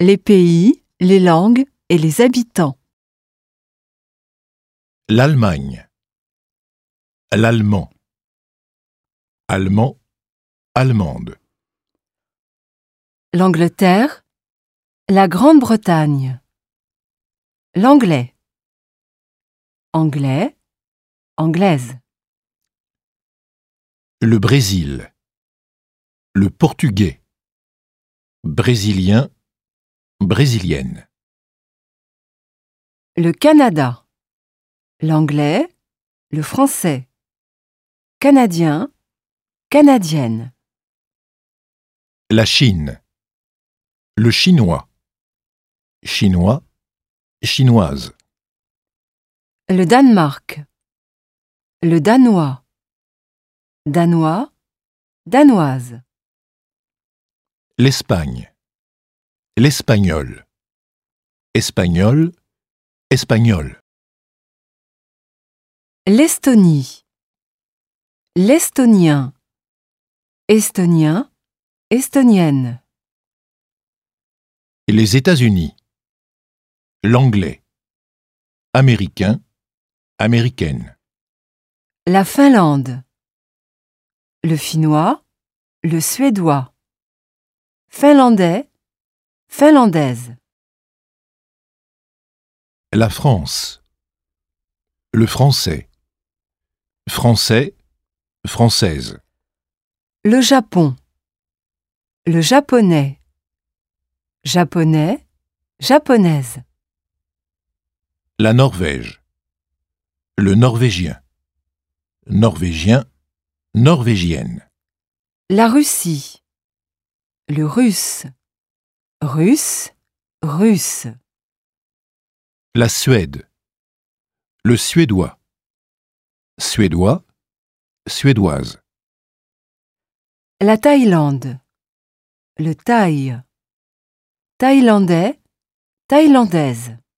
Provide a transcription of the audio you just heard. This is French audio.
Les pays, les langues et les habitants. L'Allemagne. L'allemand. Allemand, allemande. L'Angleterre, la Grande-Bretagne. L'anglais. Anglais, anglaise. Le Brésil. Le portugais. Brésilien, brésilienne. Le Canada. L'anglais, le français. Canadien, canadienne. La Chine. Le chinois. Chinois, chinoise. Le Danemark. Le danois. Danois, danoise. L'Espagne. L'espagnol. Espagnol, espagnol. L'Estonie. L'estonien. Estonien, estonienne. Et les États-Unis. L'anglais. Américain, américaine. La Finlande. Le finnois, le suédois. Finlandais, finlandaise. La France. Le français. Français, française. Le Japon. Le japonais. Japonais, japonaise. La Norvège. Le norvégien. Norvégien, norvégienne. La Russie. Le russe. Russe, russe. La Suède. Le suédois. Suédois, suédoise. La Thaïlande. Le thaï. Thaïlandais, thaïlandaise.